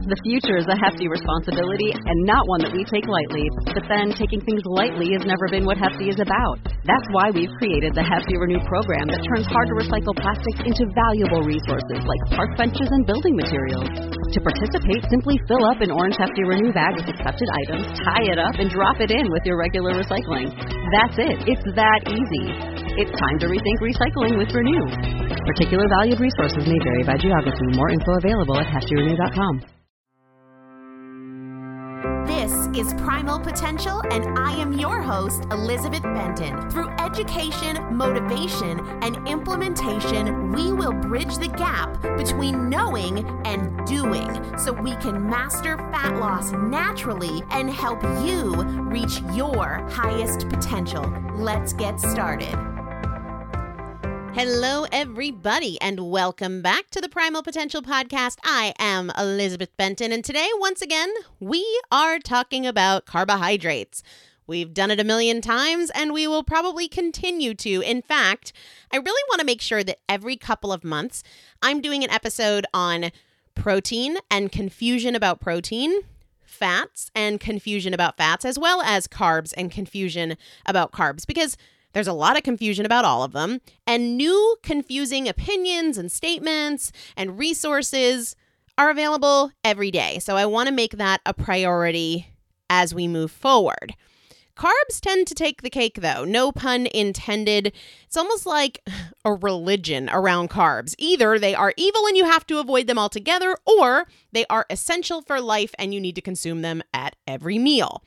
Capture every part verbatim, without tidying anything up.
The future is a hefty responsibility and not one that we take lightly. But then, taking things lightly has never been what Hefty is about. That's why we've created the Hefty Renew program that turns hard-to-recycle plastics into valuable resources like park benches and building materials. To participate, simply fill up an orange Hefty Renew bag with accepted items, tie it up, and drop it in with your regular recycling. That's it. It's that easy. It's time to rethink recycling with Renew. Particular valued resources may vary by geography. More info available at hefty renew dot com. This is Primal Potential, and I am your host, Elizabeth Benton. Through education, motivation, and implementation, we will bridge the gap between knowing and doing so we can master fat loss naturally and help you reach your highest potential. Let's get started. Hello, everybody, and welcome back to the Primal Potential Podcast. I am Elizabeth Benton, and today, once again, we are talking about carbohydrates. We've done it a million times, and we will probably continue to. In fact, I really want to make sure that every couple of months, I'm doing an episode on protein and confusion about protein, fats and confusion about fats, as well as carbs and confusion about carbs, because there's a lot of confusion about all of them, and new confusing opinions and statements and resources are available every day. So I want to make that a priority as we move forward. Carbs tend to take the cake, though. No pun intended. It's almost like a religion around carbs. Either they are evil and you have to avoid them altogether, or they are essential for life and you need to consume them at every meal.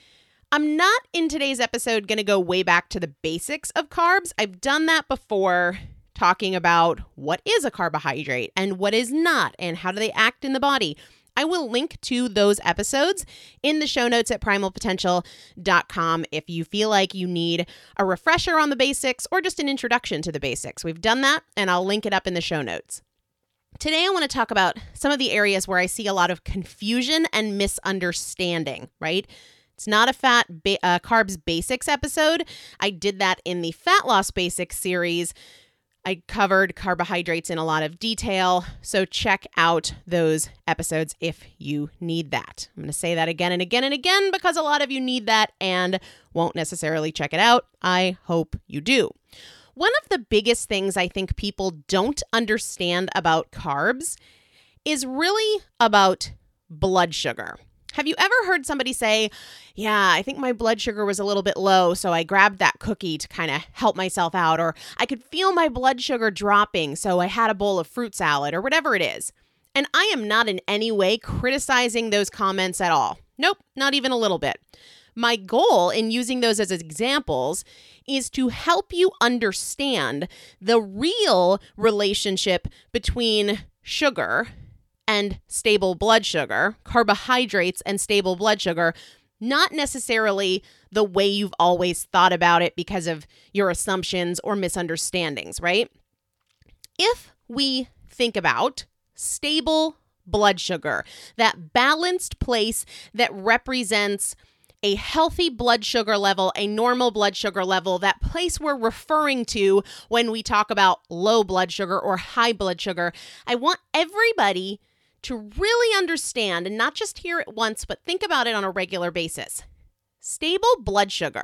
I'm not in today's episode going to go way back to the basics of carbs. I've done that before, talking about what is a carbohydrate and what is not and how do they act in the body. I will link to those episodes in the show notes at primal potential dot com if you feel like you need a refresher on the basics or just an introduction to the basics. We've done that, and I'll link it up in the show notes. Today, I want to talk about some of the areas where I see a lot of confusion and misunderstanding, right? It's not a fat ba- uh, carbs basics episode. I did that in the fat loss basics series. I covered carbohydrates in a lot of detail, so check out those episodes if you need that. I'm going to say that again and again and again because a lot of you need that and won't necessarily check it out. I hope you do. One of the biggest things I think people don't understand about carbs is really about blood sugar. Have you ever heard somebody say, yeah, I think my blood sugar was a little bit low, so I grabbed that cookie to kind of help myself out, or I could feel my blood sugar dropping, so I had a bowl of fruit salad, or whatever it is. And I am not in any way criticizing those comments at all. Nope, not even a little bit. My goal in using those as examples is to help you understand the real relationship between sugar and stable blood sugar, carbohydrates and stable blood sugar, not necessarily the way you've always thought about it because of your assumptions or misunderstandings, right? If we think about stable blood sugar, that balanced place that represents a healthy blood sugar level, a normal blood sugar level, that place we're referring to when we talk about low blood sugar or high blood sugar, I want everybody to really understand, and not just hear it once, but think about it on a regular basis. Stable blood sugar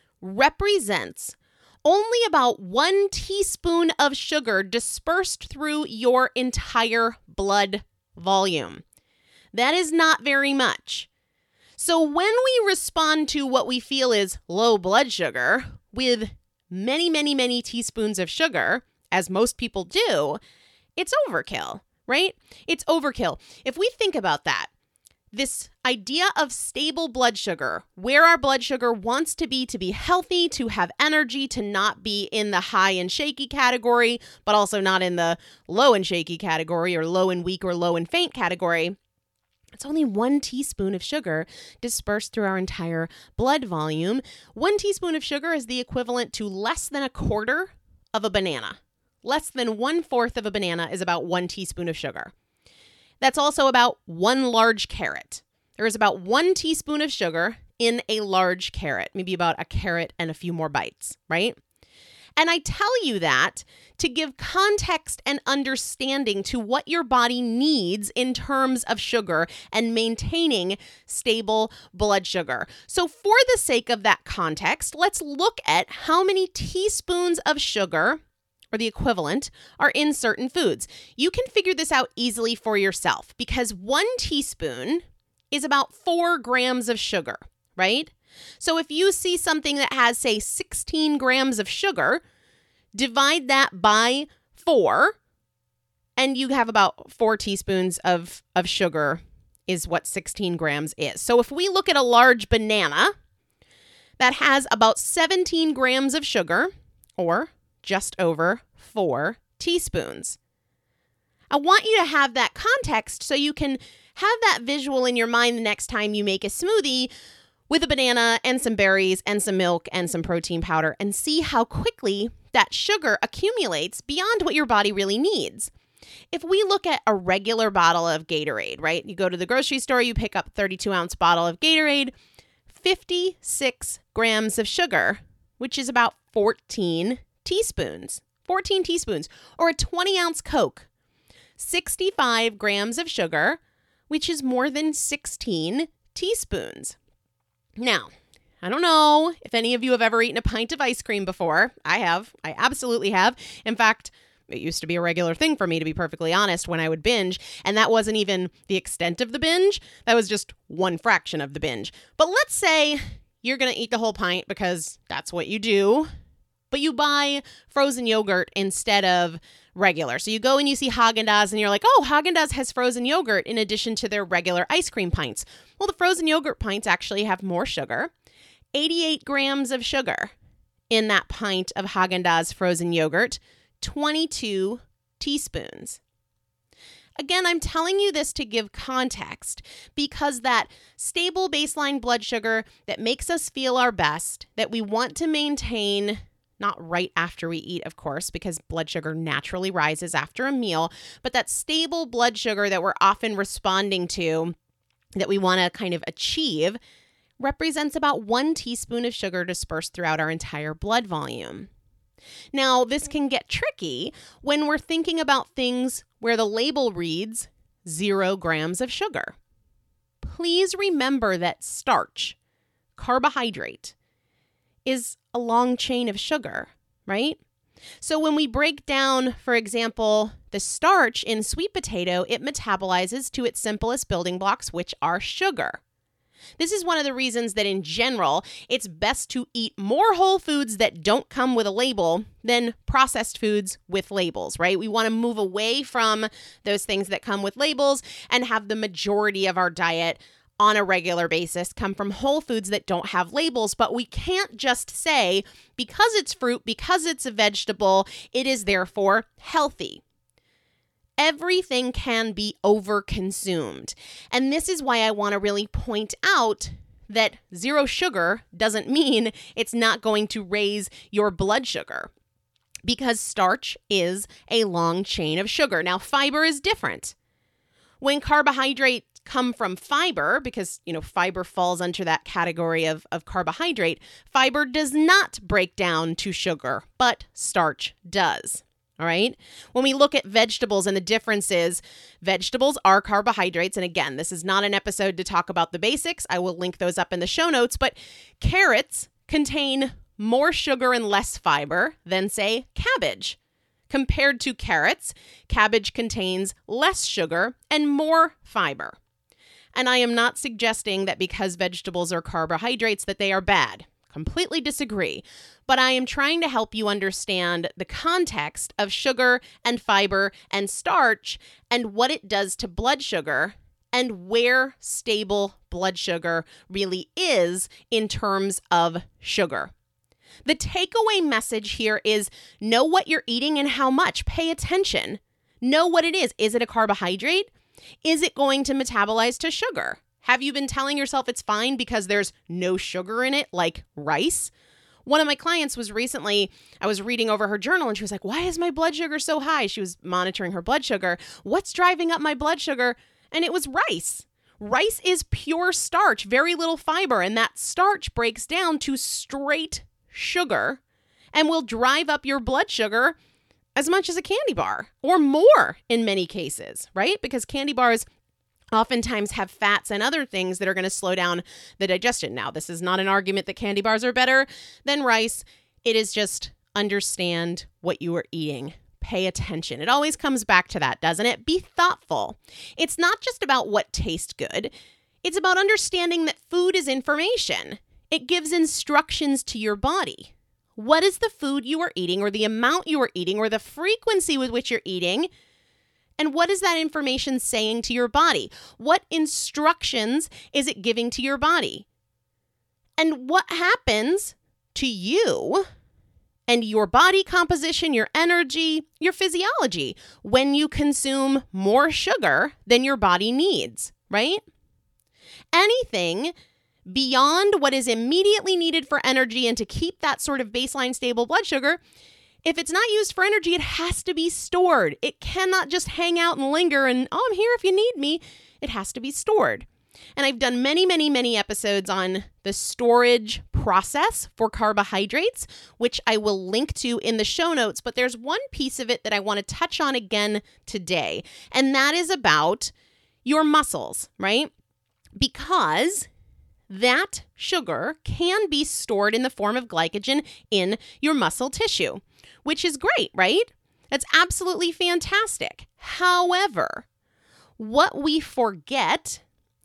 represents only about one teaspoon of sugar dispersed through your entire blood volume. That is not very much. So when we respond to what we feel is low blood sugar with many, many, many teaspoons of sugar, as most people do, it's overkill. Right? It's overkill. If we think about that, this idea of stable blood sugar, where our blood sugar wants to be to be healthy, to have energy, to not be in the high and shaky category, but also not in the low and shaky category or low and weak or low and faint category, it's only one teaspoon of sugar dispersed through our entire blood volume. One teaspoon of sugar is the equivalent to less than a quarter of a banana. Less than one-fourth of a banana is about one teaspoon of sugar. That's also about one large carrot. There is about one teaspoon of sugar in a large carrot, maybe about a carrot and a few more bites, right? And I tell you that to give context and understanding to what your body needs in terms of sugar and maintaining stable blood sugar. So for the sake of that context, let's look at how many teaspoons of sugar, or the equivalent, are in certain foods. You can figure this out easily for yourself because one teaspoon is about four grams of sugar, right? So if you see something that has, say, sixteen grams of sugar, divide that by four, and you have about four teaspoons of, of sugar is what sixteen grams is. So if we look at a large banana that has about seventeen grams of sugar, or just over four teaspoons. I want you to have that context so you can have that visual in your mind the next time you make a smoothie with a banana and some berries and some milk and some protein powder and see how quickly that sugar accumulates beyond what your body really needs. If we look at a regular bottle of Gatorade, right? You go to the grocery store, you pick up a thirty-two ounce bottle of Gatorade, fifty-six grams of sugar, which is about fourteen teaspoons. fourteen teaspoons. Or a twenty ounce Coke, sixty-five grams of sugar, which is more than sixteen teaspoons. Now, I don't know if any of you have ever eaten a pint of ice cream before. I have. I absolutely have. In fact, it used to be a regular thing for me, to be perfectly honest, when I would binge. And that wasn't even the extent of the binge. That was just one fraction of the binge. But let's say you're going to eat the whole pint because that's what you do. But you buy frozen yogurt instead of regular. So you go and you see Haagen-Dazs and you're like, oh, Haagen-Dazs has frozen yogurt in addition to their regular ice cream pints. Well, the frozen yogurt pints actually have more sugar, eighty-eight grams of sugar in that pint of Haagen-Dazs frozen yogurt, twenty-two teaspoons. Again, I'm telling you this to give context because that stable baseline blood sugar that makes us feel our best, that we want to maintain, not right after we eat, of course, because blood sugar naturally rises after a meal, but that stable blood sugar that we're often responding to, that we want to kind of achieve, represents about one teaspoon of sugar dispersed throughout our entire blood volume. Now, this can get tricky when we're thinking about things where the label reads zero grams of sugar. Please remember that starch, carbohydrate, is a long chain of sugar, right? So when we break down, for example, the starch in sweet potato, it metabolizes to its simplest building blocks, which are sugar. This is one of the reasons that in general, it's best to eat more whole foods that don't come with a label than processed foods with labels, right? We want to move away from those things that come with labels and have the majority of our diet on a regular basis come from whole foods that don't have labels. But we can't just say, because it's fruit, because it's a vegetable, it is therefore healthy. Everything can be overconsumed. And this is why I want to really point out that zero sugar doesn't mean it's not going to raise your blood sugar, because starch is a long chain of sugar. Now, fiber is different. When carbohydrates come from fiber, because, you know, fiber falls under that category of, of carbohydrate, fiber does not break down to sugar, but starch does. All right. When we look at vegetables and the differences, vegetables are carbohydrates. And again, this is not an episode to talk about the basics. I will link those up in the show notes. But carrots contain more sugar and less fiber than, say, cabbage. Compared to carrots, cabbage contains less sugar and more fiber. And I am not suggesting that because vegetables are carbohydrates that they are bad. Completely disagree. But I am trying to help you understand the context of sugar and fiber and starch and what it does to blood sugar and where stable blood sugar really is in terms of sugar. The takeaway message here is know what you're eating and how much. Pay attention. Know what it is. Is it a carbohydrate? Is it going to metabolize to sugar? Have you been telling yourself it's fine because there's no sugar in it, like rice? One of my clients was recently, I was reading over her journal and she was like, why is my blood sugar so high? She was monitoring her blood sugar. What's driving up my blood sugar? And it was rice. Rice is pure starch, very little fiber, and that starch breaks down to straight sugar. and will drive up your blood sugar as much as a candy bar or more in many cases, right? Because candy bars oftentimes have fats and other things that are going to slow down the digestion. Now, this is not an argument that candy bars are better than rice. It is just understand what you are eating. Pay attention. It always comes back to that, doesn't it? Be thoughtful. It's not just about what tastes good. It's about understanding that food is information. It gives instructions to your body. What is the food you are eating, or the amount you are eating, or the frequency with which you're eating? And what is that information saying to your body? What instructions is it giving to your body? And what happens to you and your body composition, your energy, your physiology when you consume more sugar than your body needs, right? Anything beyond what is immediately needed for energy and to keep that sort of baseline stable blood sugar, if it's not used for energy, it has to be stored. It cannot just hang out and linger and, oh, I'm here if you need me. It has to be stored. And I've done many, many, many episodes on the storage process for carbohydrates, which I will link to in the show notes. But there's one piece of it that I want to touch on again today, and that is about your muscles, right? Because that sugar can be stored in the form of glycogen in your muscle tissue, which is great, right? That's absolutely fantastic. However, what we forget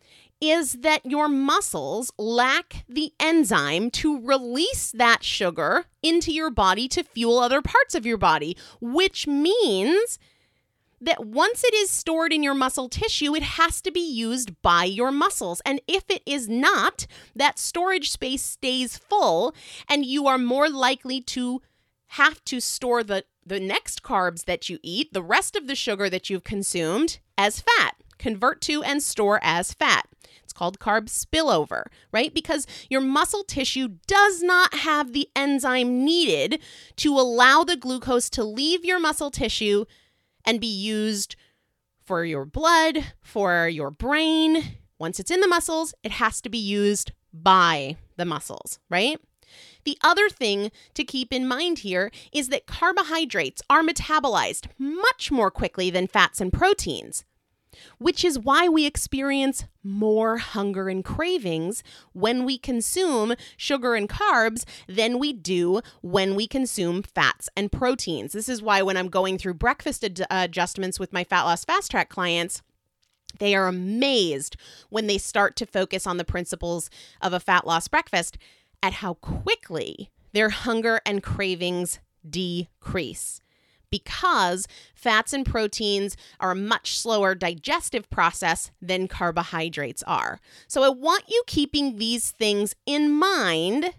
is that your muscles lack the enzyme to release that sugar into your body to fuel other parts of your body, which means that once it is stored in your muscle tissue, it has to be used by your muscles. And if it is not, that storage space stays full, and you are more likely to have to store the, the next carbs that you eat, the rest of the sugar that you've consumed, as fat. Convert to and store as fat. It's called carb spillover, right? Because your muscle tissue does not have the enzyme needed to allow the glucose to leave your muscle tissue and be used for your blood, for your brain. Once it's in the muscles, it has to be used by the muscles, right? The other thing to keep in mind here is that carbohydrates are metabolized much more quickly than fats and proteins, which is why we experience more hunger and cravings when we consume sugar and carbs than we do when we consume fats and proteins. This is why when I'm going through breakfast ad- adjustments with my Fat Loss Fast Track clients, they are amazed when they start to focus on the principles of a fat loss breakfast at how quickly their hunger and cravings decrease. Because fats and proteins are a much slower digestive process than carbohydrates are. So I want you keeping these things in mind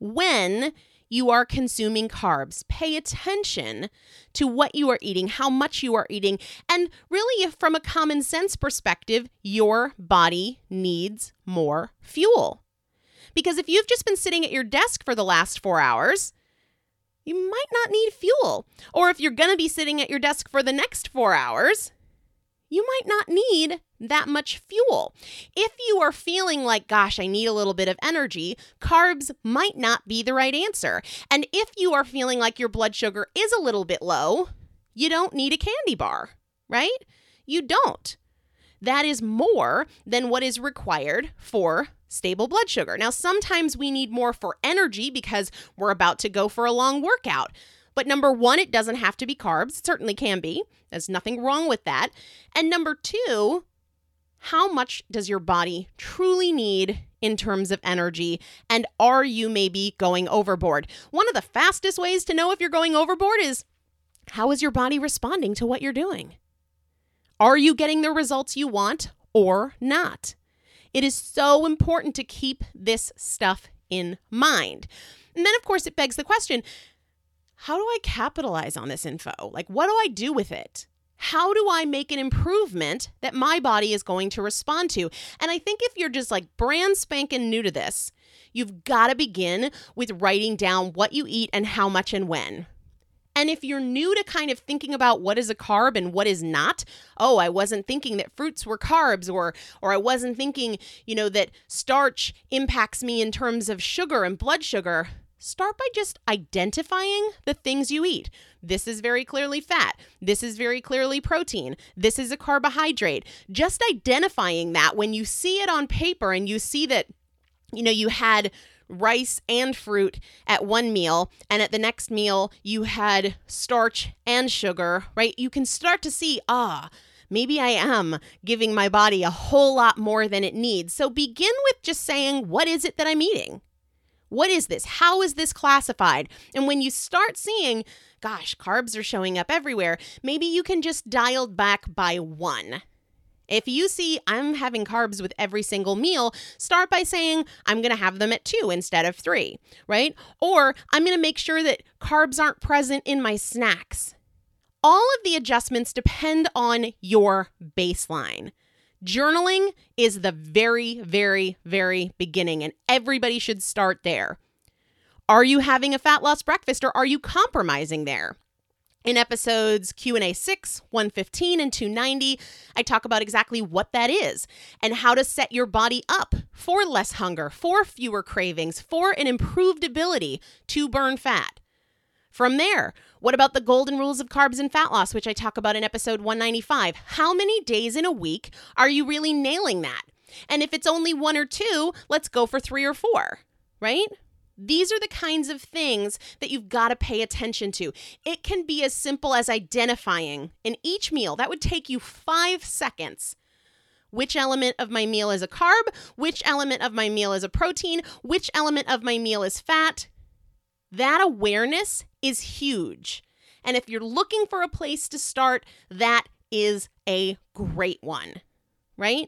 when you are consuming carbs. Pay attention to what you are eating, how much you are eating, and really, if from a common sense perspective, your body needs more fuel. Because if you've just been sitting at your desk for the last four hours, you might not need fuel. Or if you're going to be sitting at your desk for the next four hours, you might not need that much fuel. If you are feeling like, gosh, I need a little bit of energy, carbs might not be the right answer. And if you are feeling like your blood sugar is a little bit low, you don't need a candy bar, right? You don't. That is more than what is required for stable blood sugar. Now, sometimes we need more for energy because we're about to go for a long workout. But number one, it doesn't have to be carbs. It certainly can be. There's nothing wrong with that. And number two, how much does your body truly need in terms of energy? And are you maybe going overboard? One of the fastest ways to know if you're going overboard is, how is your body responding to what you're doing? Are you getting the results you want or not? It is so important to keep this stuff in mind. And then, of course, it begs the question, how do I capitalize on this info? Like, what do I do with it? How do I make an improvement that my body is going to respond to? And I think if you're just like brand spanking new to this, you've got to begin with writing down what you eat and how much and when. And if you're new to kind of thinking about what is a carb and what is not, oh, I wasn't thinking that fruits were carbs, or or I wasn't thinking, you know, that starch impacts me in terms of sugar and blood sugar. start by just identifying the things you eat. This is very clearly fat. This is very clearly protein. This is a carbohydrate. Just identifying that when you see it on paper and you see that, you know, you had rice and fruit at one meal, and at the next meal you had starch and sugar, right? You can start to see, ah, maybe I am giving my body a whole lot more than it needs. So begin with just saying, what is it that I'm eating? What is this? How is this classified? And when you start seeing, gosh, carbs are showing up everywhere, maybe you can just dial back by one. If you see I'm having carbs with every single meal, start by saying I'm going to have them at two instead of three, right? Or I'm going to make sure that carbs aren't present in my snacks. All of the adjustments depend on your baseline. Journaling is the very, very, very beginning, and everybody should start there. Are you having a fat loss breakfast, or are you compromising there? In episodes Q and A six, one fifteen, and two ninety, I talk about exactly what that is and how to set your body up for less hunger, for fewer cravings, for an improved ability to burn fat. From there, what about the golden rules of carbs and fat loss, which I talk about in episode one ninety-five? How many days in a week are you really nailing that? And if it's only one or two, let's go for three or four, right? These are the kinds of things that you've got to pay attention to. It can be as simple as identifying in each meal. That would take you five seconds. Which element of my meal is a carb? Which element of my meal is a protein? Which element of my meal is fat? That awareness is huge. And if you're looking for a place to start, that is a great one, right?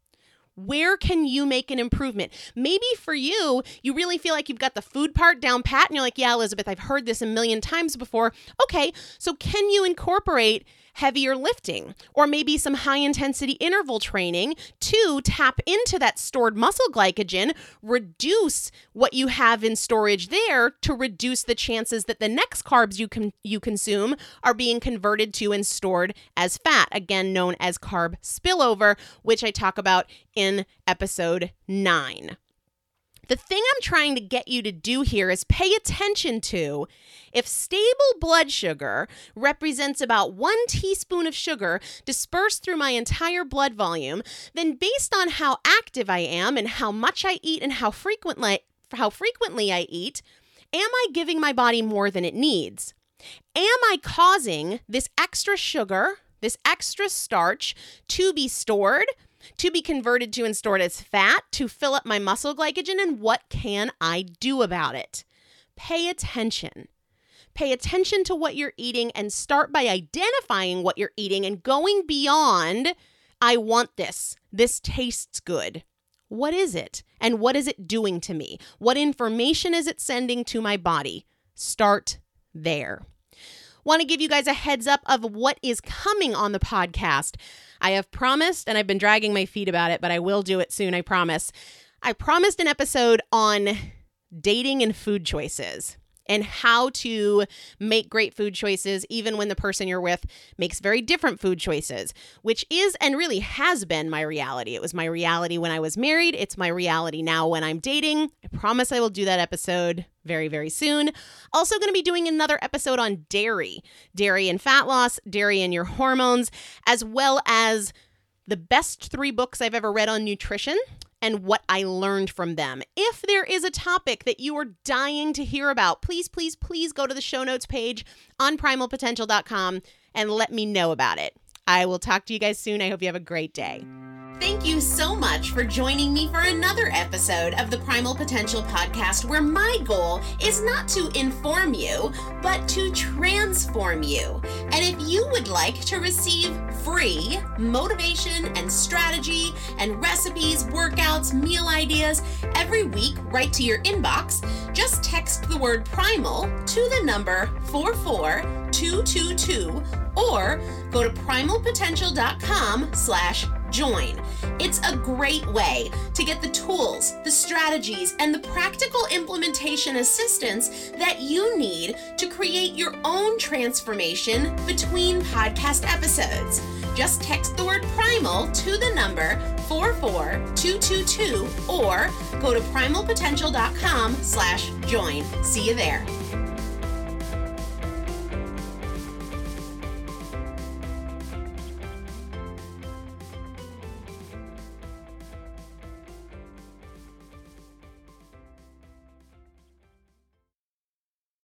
Where can you make an improvement? Maybe for you, you really feel like you've got the food part down pat and you're like, yeah, Elizabeth, I've heard this a million times before. Okay, so can you incorporate heavier lifting or maybe some high intensity interval training to tap into that stored muscle glycogen, reduce what you have in storage there to reduce the chances that the next carbs you can you consume are being converted to and stored as fat, again known as carb spillover, which I talk about in episode nine. The thing I'm trying to get you to do here is pay attention to if stable blood sugar represents about one teaspoon of sugar dispersed through my entire blood volume, then based on how active I am and how much I eat and how frequently, how frequently I eat, am I giving my body more than it needs? Am I causing this extra sugar, this extra starch to be stored, to be converted to and stored as fat, to fill up my muscle glycogen, and what can I do about it? Pay attention. Pay attention to what you're eating and start by identifying what you're eating and going beyond, I want this. This tastes good. What is it? And what is it doing to me? What information is it sending to my body? Start there. Want to give you guys a heads up of what is coming on the podcast. I have promised, and I've been dragging my feet about it, but I will do it soon, I promise. I promised an episode on dating and food choices and how to make great food choices even when the person you're with makes very different food choices, which is and really has been my reality. It was my reality when I was married. It's my reality now when I'm dating. I promise I will do that episode very, very soon. Also going to be doing another episode on dairy, dairy and fat loss, dairy and your hormones, as well as the best three books I've ever read on nutrition and what I learned from them. If there is a topic that you are dying to hear about, please, please, please go to the show notes page on primal potential dot com and let me know about it. I will talk to you guys soon. I hope you have a great day. Thank you so much for joining me for another episode of the Primal Potential Podcast, where my goal is not to inform you, but to transform you. And if you would like to receive free motivation and strategy and recipes, workouts, meal ideas every week right to your inbox, just text the word primal to the number four four two two two or go to primal potential dot com slash join. It's a great way to get the tools, the strategies, and the practical implementation assistance that you need to create your own transformation between podcast episodes. Just text the word primal to the number four four two two two or go to primal potential dot com slash join. See you there.